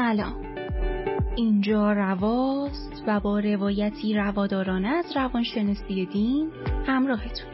سلام، اینجا رواست و با روایتی روادارانه از روانشناسی دین همراهتون.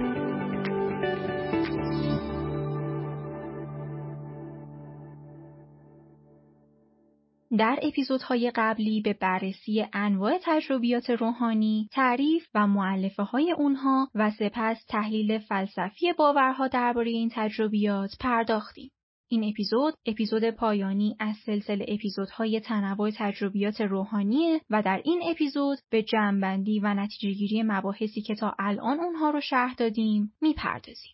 در اپیزودهای قبلی به بررسی انواع تجربیات روحانی، تعریف و مؤلفه‌های اونها و سپس تحلیل فلسفی باورها درباره این تجربیات پرداختیم. این اپیزود پایانی از سلسله اپیزودهای تنوع تجربیات روحانیه و در این اپیزود به جمع‌بندی و نتیجه‌گیری مباحثی که تا الان اونها رو شرح دادیم میپردازیم.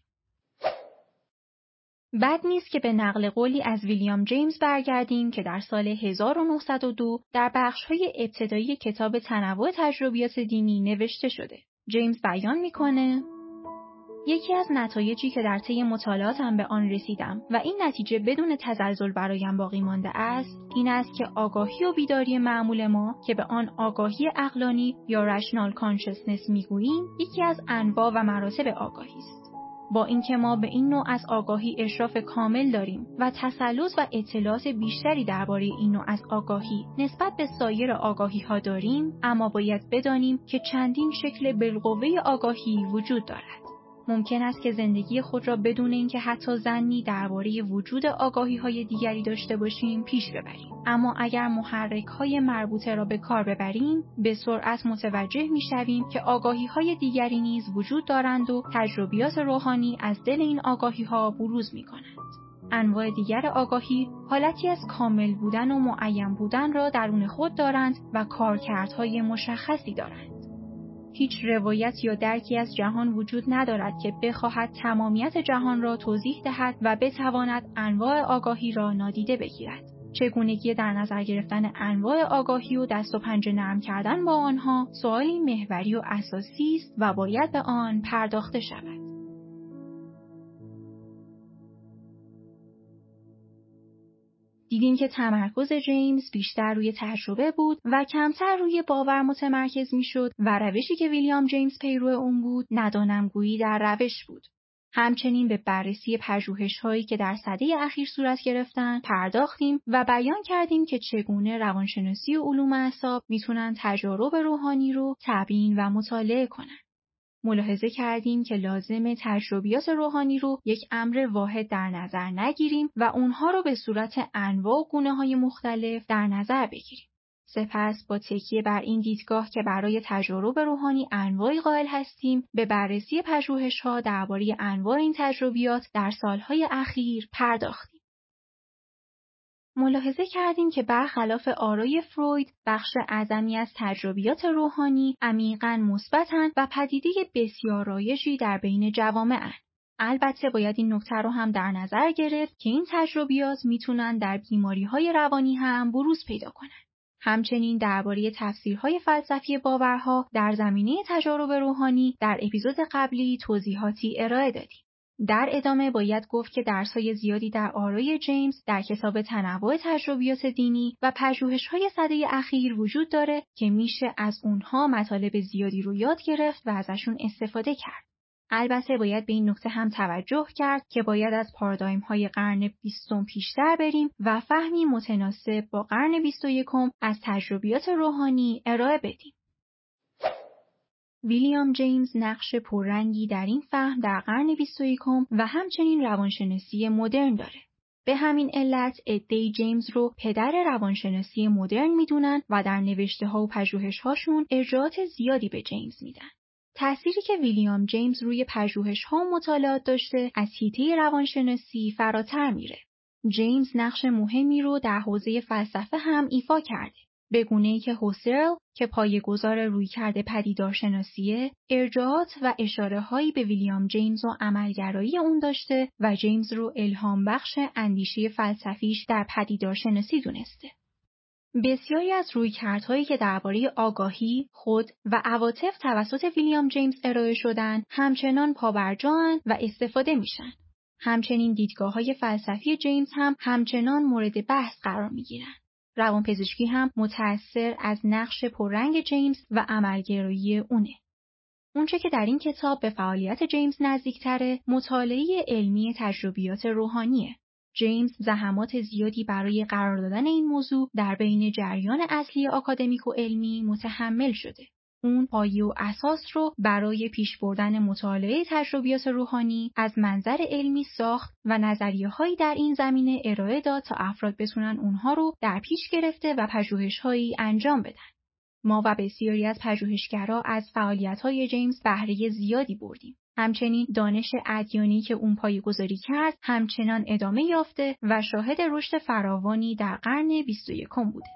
بد نیست که به نقل قولی از ویلیام جیمز برگردیم که در سال 1902 در بخش‌های ابتدایی کتاب تنوع تجربیات دینی نوشته شده. جیمز بیان میکنه: یکی از نتایجی که در طی مطالعاتم به آن رسیدم و این نتیجه بدون تزلزل برایم باقی مانده است، این است که آگاهی و بیداری معمول ما که به آن آگاهی عقلانی یا رشنال کانشسنس میگوییم، یکی از انواع و مراتب آگاهی است. با اینکه ما به این نوع از آگاهی اشراف کامل داریم و تسلط و اطلاعات بیشتری درباره این نوع از آگاهی نسبت به سایر آگاهی‌ها داریم، اما باید بدانیم که چندین شکل بالقوه آگاهی وجود دارد. ممکن است که زندگی خود را بدون اینکه حتی ظنی درباره وجود آگاهی‌های دیگری داشته باشیم پیش ببریم. اما اگر محرک‌های مربوطه را به کار ببریم، به سرعت متوجه می‌شویم که آگاهی‌های دیگری نیز وجود دارند و تجربیات روحانی از دل این آگاهی‌ها بروز می‌کنند. انواع دیگر آگاهی حالتی از کامل بودن و معین بودن را درون خود دارند و کارکردهای مشخصی دارند. هیچ روایت یا درکی از جهان وجود ندارد که بخواهد تمامیت جهان را توضیح دهد و بتواند انواع آگاهی را نادیده بگیرد. چگونگی در نظر گرفتن انواع آگاهی و دست و پنجه نرم کردن با آنها سوالی محوری و اساسی است و باید به آن پرداخته شود. دیدیم که تمرکز جیمز بیشتر روی تجربه بود و کمتر روی باور متمرکز میشد و روشی که ویلیام جیمز پیرو اون بود ندانمگویی در روش بود. همچنین به بررسی پژوهش‌هایی که در سده اخیر صورت گرفتن پرداختیم و بیان کردیم که چگونه روانشناسی و علوم اعصاب میتونن تجارب روحانی رو تبیین و مطالعه کنن. ملاحظه کردیم که لازمه تجربیات روحانی رو یک امر واحد در نظر نگیریم و اونها رو به صورت انواع و گونه‌های مختلف در نظر بگیریم. سپس با تکیه بر این دیدگاه که برای تجارب روحانی انواعی قائل هستیم، به بررسی پژوهش‌ها درباره انواع این تجربیات در سالهای اخیر پرداختیم. ملاحظه کردیم که برخلاف آرای فروید، بخش اعظمی از تجربیات روحانی عمیقاً مثبت‌اند و پدیده بسیار رایجی در بین جوامع. البته باید این نکته رو هم در نظر گرفت که این تجربیات میتونن در بیماری‌های روانی هم بروز پیدا کنند. همچنین درباره تفسیرهای فلسفی باورها در زمینه تجارب روحانی در اپیزود قبلی توضیحاتی ارائه دادیم. در ادامه باید گفت که درس‌های زیادی در آرای جیمز در کتاب تنوع تجربیات دینی و پژوهش‌های سده اخیر وجود داره که میشه از اونها مطالب زیادی رو یاد گرفت و ازشون استفاده کرد. البته باید به این نکته هم توجه کرد که باید از پارادایم‌های قرن 20 پیشتر بریم و فهمی متناسب با قرن 21 از تجربیات روحانی ارائه بدیم. ویلیام جیمز نقش پررنگی در این فهم در قرن 21 و همچنین روانشناسی مدرن داره. به همین علت عده‌ای جیمز رو پدر روانشناسی مدرن میدونن و در نوشته‌ها و پژوهش‌هاشون ارجاعات زیادی به جیمز میدن. تأثیری که ویلیام جیمز روی پژوهش‌ها و مطالعات داشته از حیطه روانشناسی فراتر میره. جیمز نقش مهمی رو در حوزه فلسفه هم ایفا کرده. به گونه‌ای که هوسرل که پایه‌گذار رویکرد پدیدارشناسیه، ارجاعات و اشاره‌هایی به ویلیام جیمز و عملگرایی اون داشته و جیمز رو الهام بخش اندیشه فلسفیش در پدیدارشناسی دونسته. بسیاری از رویکردهایی که درباره آگاهی، خود و عواطف توسط ویلیام جیمز ارائه شدن، همچنان پابرجاان و استفاده میشن. همچنین دیدگاه‌های فلسفی جیمز هم همچنان مورد بحث قرار میگیرن. روانپزشکی هم متأثر از نقش پررنگ جیمز و عملگرایی اونه. اونچه که در این کتاب به فعالیت جیمز نزدیکتره، مطالعه علمی تجربیات روحانیه. جیمز زحمات زیادی برای قرار دادن این موضوع در بین جریان اصلی آکادمیک و علمی متحمل شده. اون پایه و اساس رو برای پیش بردن مطالعه تجربیات روحانی از منظر علمی ساخت و نظریه‌هایی در این زمینه ارائه داد تا افراد بتونن اونها رو در پیش گرفته و پژوهش‌هایی انجام بدن. ما و بسیاری از پژوهشگرا از فعالیت‌های جیمز بهره زیادی بردیم. همچنین دانش ادیانی که اون پایه‌گذاری کرد همچنان ادامه یافته و شاهد رشد فراوانی در قرن 21 بوده.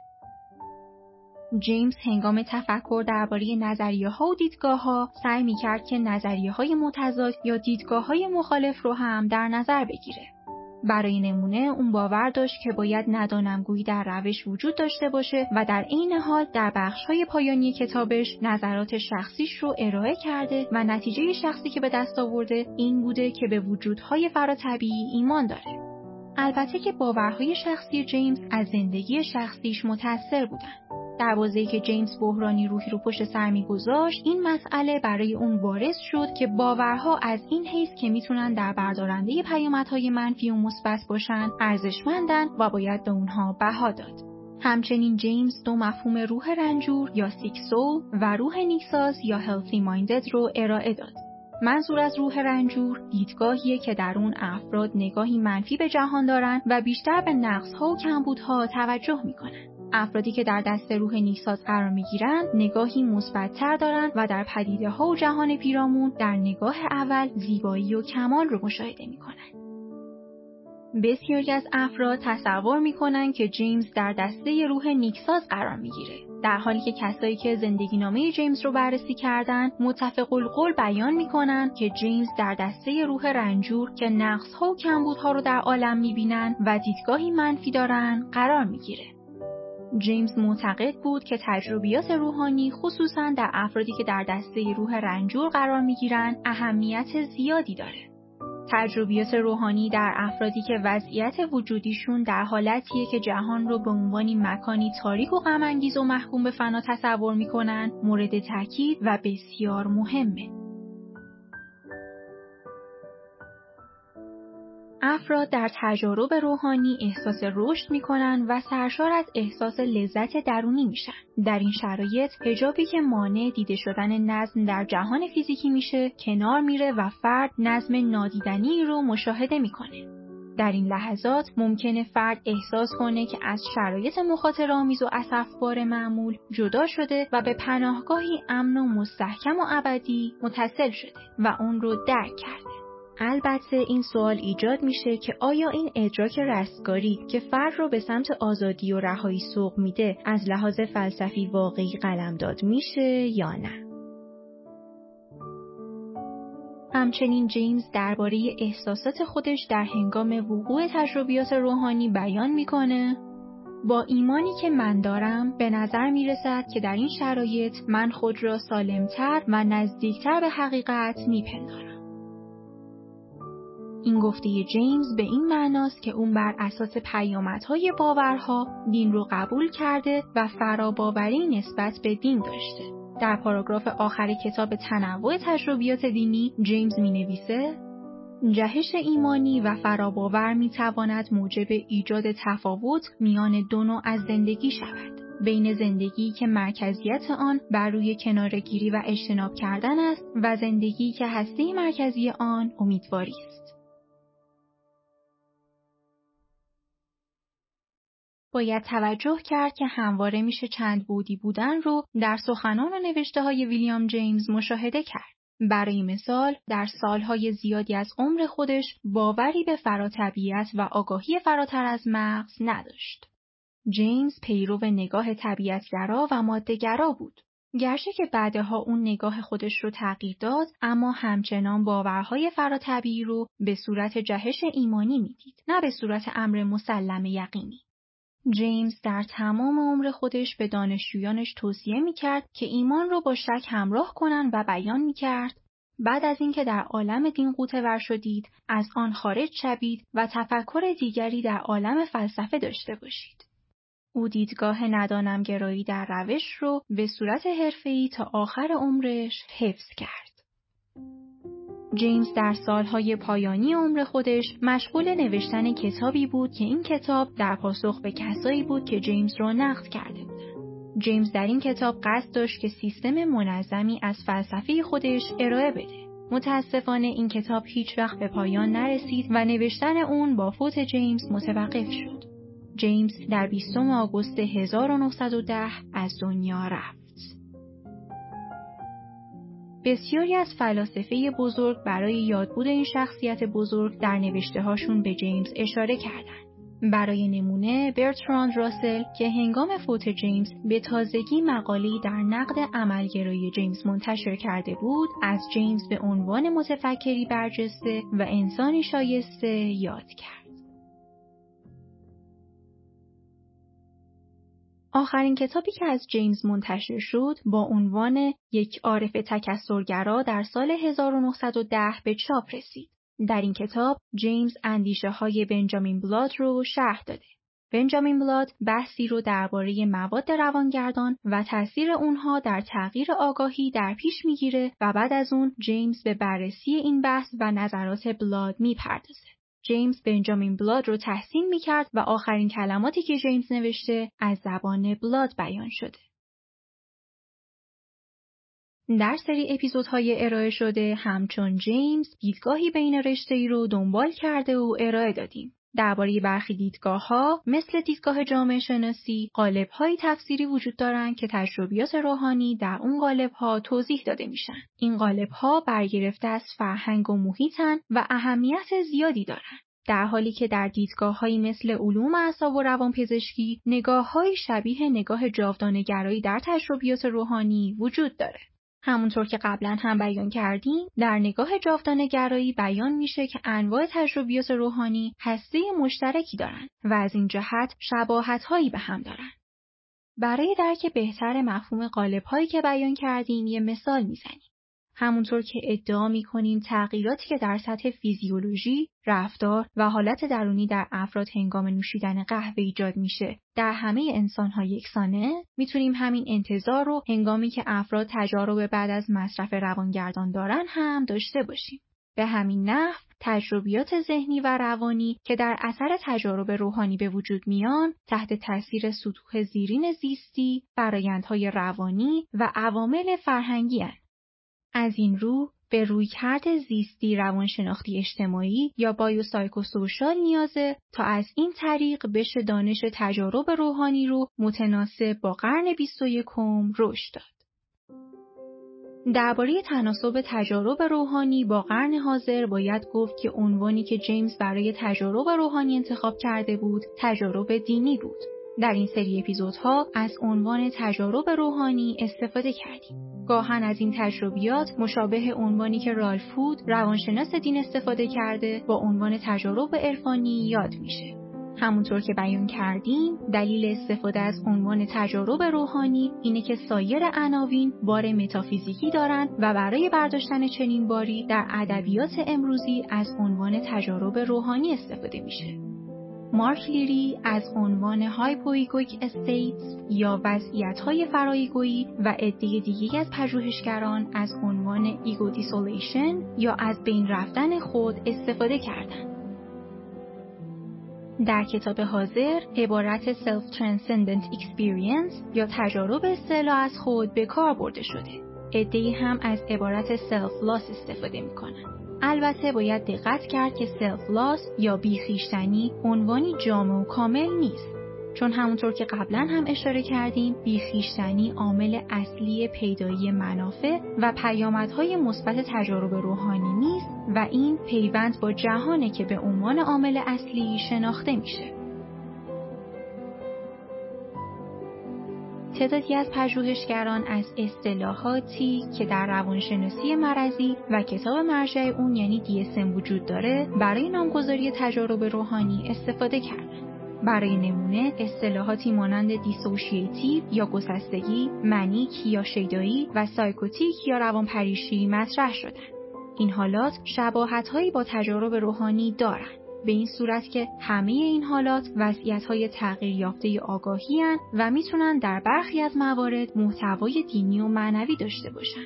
جیمز هنگام تفکر درباره نظریه‌ها و دیدگاه‌ها سعی می‌کرد که نظریه‌های متضاد یا دیدگاه‌های مخالف رو هم در نظر بگیره. برای نمونه اون باور داشت که باید ندانمگویی در روش وجود داشته باشه و در عین حال در بخش‌های پایانی کتابش نظرات شخصیش رو ارائه کرده و نتیجه شخصی که به دست آورده این بوده که به وجودهای فراتبیعی ایمان داره. البته که باورهای شخصی جیمز از زندگی شخصیش متأثر بودن. در بازه‌ای که جیمز بحرانی روحی رو پشت سر می‌گذاشت، این مسئله برای اون بارز شد که باورها از این حیث که میتونن در بردارنده پیامدهای منفی و مثبت باشن، ارزشمندن و باید به اونها بها داد. همچنین جیمز دو مفهوم روح رنجور یا سیک سول و روح نیکساز یا هلثی مایندد رو ارائه داد. منظور از روح رنجور دیدگاهیه که در اون افراد نگاهی منفی به جهان دارن و بیشتر به نقص‌ها و کمبودها توجه میکنن. افرادی که در دست روح نیکساز قرار میگیرن نگاهی مثبت‌تر دارن و در پدیده‌ها و جهان پیرامون در نگاه اول زیبایی و کمال رو مشاهده میکنن. بسیاری از افراد تصور میکنن که جیمز در دسته روح نیکساز قرار میگیره، در حالی که کسایی که زندگی نامه جیمز رو بررسی کردن متفق القول بیان میکنن که جیمز در دسته روح رنجور که نقص‌ها و کمبودها رو در عالم میبینن و دیدگاهی منفی دارن قرار میگیره. جیمز معتقد بود که تجربیات روحانی خصوصاً در افرادی که در دسته روح رنجور قرار میگیرن اهمیت زیادی داره. تجربیات روحانی در افرادی که وضعیت وجودیشون در حالتیه که جهان رو به عنوان مکانی تاریک و غم‌انگیز و محکوم به فنا تصور میکنن مورد تاکید و بسیار مهمه. افراد در تجارب روحانی احساس رشد میکنن و سرشار از احساس لذت درونی میشن. در این شرایط حجابی که مانع دیده شدن نظم در جهان فیزیکی میشه کنار میره و فرد نظم نادیدنی رو مشاهده میکنه. در این لحظات ممکنه فرد احساس کنه که از شرایط مخاطره‌آمیز و اسفبار معمول جدا شده و به پناهگاهی امن و مستحکم و ابدی متصل شده و اون رو درک کرده. البته این سوال ایجاد میشه که آیا این ادراک رستگاری که فرد رو به سمت آزادی و رهایی سوق میده از لحاظ فلسفی واقعی قلمداد میشه یا نه؟ همچنین جیمز درباره احساسات خودش در هنگام وقوع تجربیات روحانی بیان میکنه: با ایمانی که من دارم به نظر میرسد که در این شرایط من خود را سالمتر و نزدیکتر به حقیقت میپندارم. این گفته جیمز به این معناست که اون بر اساس پیامدهای باورها دین رو قبول کرده و فراباوری نسبت به دین داشته. در پاراگراف آخر کتاب تنوع تجربیات دینی جیمز می‌نویسه: جهش ایمانی و فراباور می‌تواند موجب ایجاد تفاوت میان دو نوع از زندگی شود. بین زندگی که مرکزیت آن بر روی کناره‌گیری و اجتناب کردن است و زندگی که هسته مرکزی آن امیدواری است. باید توجه کرد که همواره میشه چند بعدی بودن رو در سخنان و نوشته‌های ویلیام جیمز مشاهده کرد. برای مثال، در سالهای زیادی از عمر خودش باوری به فراتبیعت و آگاهی فراتر از مغز نداشت. جیمز پیرو نگاه طبیعتگرا و ماده‌گرا بود. گرچه که بعدها اون نگاه خودش رو تغییر داد، اما همچنان باورهای فراتبیعی رو به صورت جهش ایمانی میدید، نه به صورت امر مسلم یقینی. جیمز در تمام عمر خودش به دانشجویانش توصیه میکرد که ایمان رو با شک همراه کنن و بیان میکرد: بعد از اینکه در عالم دین غوطه‌ور شدید، از آن خارج شوید و تفکر دیگری در عالم فلسفه داشته باشید. او دیدگاه ندانمگرایی در روش رو به صورت حرفه‌ای تا آخر عمرش حفظ کرد. جیمز در سالهای پایانی عمر خودش مشغول نوشتن کتابی بود که این کتاب در پاسخ به کسایی بود که جیمز را نقد کرده بودند. جیمز در این کتاب قصد داشت که سیستم منظمی از فلسفه خودش ارائه بده. متاسفانه این کتاب هیچ وقت به پایان نرسید و نوشتن اون با فوت جیمز متوقف شد. جیمز در 20 آگوست 1910 از دنیا رفت. بسیاری از فلاسفه بزرگ برای یادبود این شخصیت بزرگ در نوشته‌هاشون به جیمز اشاره کردند. برای نمونه برتراند راسل که هنگام فوت جیمز به تازگی مقاله‌ای در نقد عملگرایی جیمز منتشر کرده بود، از جیمز به عنوان متفکری برجسته و انسانی شایسته یاد کرد. آخرین کتابی که از جیمز منتشر شد با عنوان یک عارف تکثرگرا در سال 1910 به چاپ رسید. در این کتاب جیمز اندیشه‌های بنجامین بلاد رو شرح داده. بنجامین بلاد بحثی رو درباره مواد روانگردان و تأثیر اونها در تغییر آگاهی در پیش میگیره و بعد از اون جیمز به بررسی این بحث و نظرات بلاد میپردازه. جیمز بنجامین بلاد رو تحسین میکرد و آخرین کلماتی که جیمز نوشته از زبان بلاد بیان شده. در سری اپیزودهای ارائه شده همچون جیمز دیدگاهی بین رشته‌ای رو دنبال کرده و ارائه دادیم. درباره برخی دیدگاه‌ها مثل دیدگاه جامعه شناسی، قالب‌های تفسیری وجود دارند که تجربیات روحانی در اون قالب‌ها توضیح داده میشن. این قالب‌ها برگرفته از فرهنگ و محیطن و اهمیت زیادی دارن. در حالی که در دیدگاه‌هایی مثل علوم اعصاب و روانپزشکی نگاه‌های شبیه نگاه جاودانه‌گرایی در تجربیات روحانی وجود داره. همونطور که قبلا هم بیان کردیم، در نگاه جاودانه‌گرایی بیان میشه که انواع تجربیات روحانی هسته مشترکی دارن و از این جهت شباهت‌هایی به هم دارن. برای درک بهتر مفهوم قالب‌هایی که بیان کردیم یه مثال میزنیم. همونطور که ادعا می‌کنیم تغییراتی که در سطح فیزیولوژی، رفتار و حالت درونی در افراد هنگام نوشیدن قهوه ایجاد میشه، در همه انسان‌ها یکسانه، میتونیم همین انتظار رو هنگامی که افراد تجارب بعد از مصرف روانگردان دارن هم داشته باشیم. به همین نحو تجربیات ذهنی و روانی که در اثر تجارب روحانی به وجود میان، تحت تاثیر سطوح زیرین زیستی، فرآیندهای روانی و عوامل فرهنگی هستند. از این رو به رویکرد زیستی روانشناختی اجتماعی یا بایوسایکوسوشال نیازه تا از این طریق بشه دانش تجارب روحانی رو متناسب با قرن 21 رشد داد. درباره تناسب تجارب روحانی با قرن حاضر باید گفت که عنوانی که جیمز برای تجارب روحانی انتخاب کرده بود، تجارب دینی بود. در این سری اپیزودها از عنوان تجارب روحانی استفاده کردیم. گاهن از این تجربیات مشابه عنوانی که رالف هود روانشناس دین استفاده کرده با عنوان تجارب عرفانی یاد میشه. همونطور که بیان کردیم دلیل استفاده از عنوان تجارب روحانی اینه که سایر عناوین بار متافیزیکی دارن و برای برداشتن چنین باری در ادبیات امروزی از عنوان تجارب روحانی استفاده میشه. مارک لیری از عنوان هایپوایگویک استیتس یا وضعیت‌های فرایگویی و عده دیگه از پژوهشگران از عنوان ایگو دیسولیشن یا از بین رفتن خود استفاده کردند. در کتاب حاضر عبارت self transcendent experience یا تجارب استعلا از خود به کار برده شده. عده‌ای هم از عبارت self loss استفاده می‌کنند. البته باید دقت کرد که self loss یا بیخیشتنی عنوانی جامع و کامل نیست. چون همونطور که قبلا هم اشاره کردیم بیخیشتنی عامل اصلی پیدایی منافع و پیامدهای مثبت تجارب روحانی نیست و این پیوند با جهانه که به عنوان عامل اصلی شناخته میشه. تعدادی از پژوهشگران از اصطلاحاتی که در روانشناسی مرضی و کتاب مرجع اون یعنی DSM وجود داره برای نامگذاری تجارب روحانی استفاده کردن. برای نمونه اصطلاحاتی مانند دیسوشیتیو یا گسستگی، منیک یا شیدایی و سایکوتیک یا روانپریشی مطرح شدن. این حالات شباهت‌هایی با تجارب روحانی دارند. به این صورت که همه این حالات وضعیت‌های تغییر یافته آگاهی هستند و میتونن در برخی از موارد محتوای دینی و معنوی داشته باشن.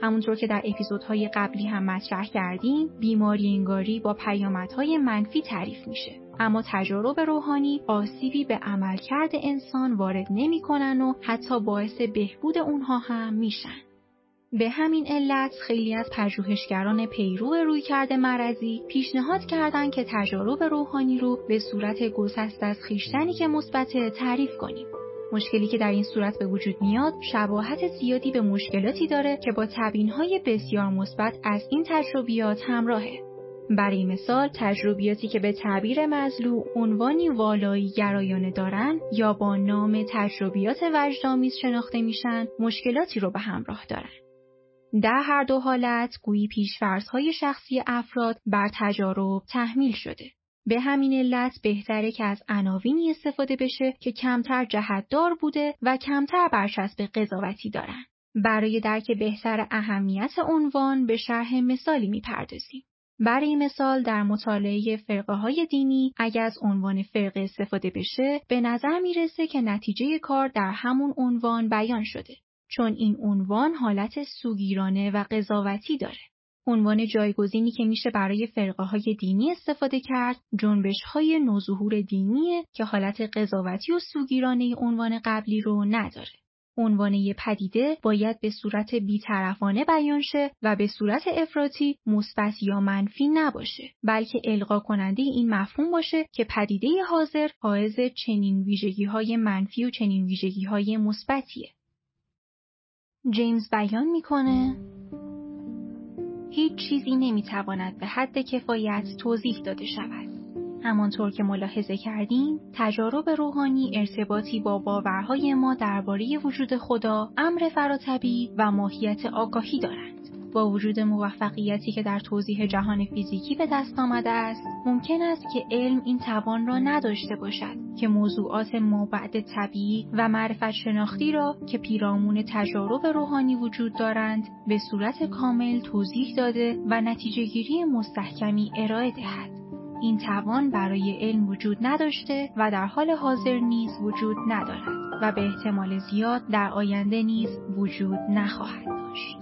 همونطور که در اپیزودهای قبلی هم مطرح کردیم، بیماری انگاری با پیامدهای منفی تعریف میشه. اما تجارب روحانی آسیبی به عملکرد انسان وارد نمی‌کنن و حتی باعث بهبود اونها هم میشن. به همین علت خیلی از پژوهشگران پیرو رویکرد مرضی پیشنهاد کردند که تجارب روحانی رو به صورت گسسته از خویشتنی که مثبت تعریف کنیم. مشکلی که در این صورت به وجود میاد شباهت زیادی به مشکلاتی داره که با تبیین‌های بسیار مثبت از این تجربیات همراهه. برای مثال تجربیاتی که به تعبیر مزلو عنوانی والایی گرایانه دارن یا با نام تجربیات وجدآمیز شناخته میشن مشکلاتی رو به همراه دارن. در هر دو حالت گویی پیش‌فرض‌های شخصی افراد بر تجارب تحمیل شده. به همین علت بهتره که از عناوینی استفاده بشه که کمتر جهت‌دار بوده و کمتر برچسب قضاوتی دارن. برای درک بهتر اهمیت عنوان به شرح مثالی میپردازیم. برای مثال در مطالعه فرقه‌های دینی اگر از عنوان فرقه استفاده بشه به نظر میرسه که نتیجه کار در همون عنوان بیان شده. چون این عنوان حالت سوگیرانه و قضاوتی داره. عنوان جایگزینی که میشه برای فرقه‌های دینی استفاده کرد، جنبش‌های نوظهور دینیه که حالت قضاوتی و سوگیرانه عنوان قبلی رو نداره. عنوان یه پدیده باید به صورت بی‌طرفانه بیان شه و به صورت افراطی مثبت یا منفی نباشه، بلکه القا کننده این مفهوم باشه که پدیده حاضر حائز چنین ویژگی‌های منفی و چنین ویژگی‌های مثبتیه. جیمز بیان میکنه هیچ چیزی نمیتواند به حد کفایت توضیح داده شود. همانطور که ملاحظه کردیم، تجارب روحانی ارتباطی با باورهای ما درباره وجود خدا، امر فراتبی و ماهیت آگاهی دارند. با وجود موفقیتی که در توضیح جهان فیزیکی به دست آمده است، ممکن است که علم این توان را نداشته باشد که موضوعات مابعد طبیعی و معرفت شناختی را که پیرامون تجارب روحانی وجود دارند به صورت کامل توضیح داده و نتیجه‌گیری مستحکمی ارائه دهد. این توان برای علم وجود نداشته و در حال حاضر نیز وجود ندارد و به احتمال زیاد در آینده نیز وجود نخواهد داشت.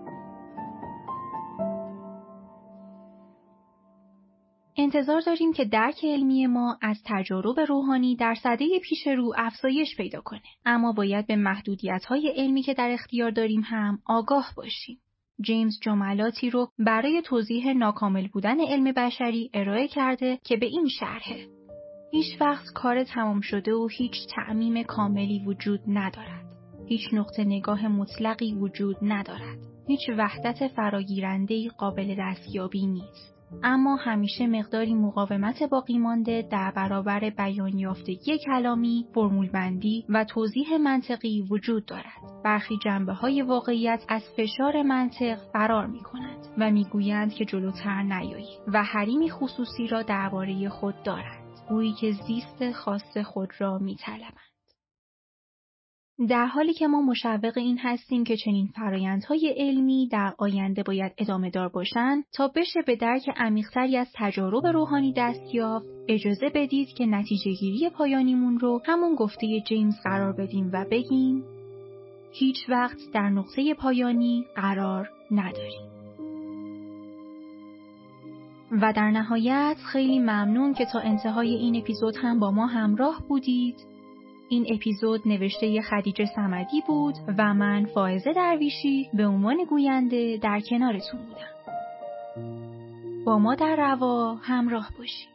انتظار داریم که درک علمی ما از تجارب روحانی در سده پیش رو افزایش پیدا کنه، اما باید به محدودیت‌های علمی که در اختیار داریم هم آگاه باشیم. جیمز جملاتی رو برای توضیح ناکامل بودن علم بشری ارائه کرده که به این شرحه: هیچ وقت کار تمام شده و هیچ تعمیم کاملی وجود ندارد. هیچ نقطه نگاه مطلقی وجود ندارد. هیچ وحدت فراگیرنده‌ای قابل دستیابی نیست. اما همیشه مقداری مقاومت باقی مانده در برابر بیان یافتگی کلامی، فرمول بندی و توضیح منطقی وجود دارد. برخی جنبه‌های واقعیت از فشار منطق فرار می‌کنند و می‌گویند که جلوتر نیایید و حریمی خصوصی را درباره خود دارند، گویی که زیست خاص خود را می‌طلبند. در حالی که ما مشوق این هستیم که چنین فرایندهای علمی در آینده باید ادامه دار باشند تا بشه به درک عمیق‌تری از تجارب روحانی دست یافت، اجازه بدید که نتیجه گیری پایانیمون رو همون گفته جیمز قرار بدیم و بگیم هیچ وقت در نقطه پایانی قرار نداریم. و در نهایت خیلی ممنون که تا انتهای این اپیزود هم با ما همراه بودید. این اپیزود نوشته خدیجه صمدی بود و من فائزه درویشی به عنوان گوینده در کنارتون بودم. با ما در روا همراه باشید.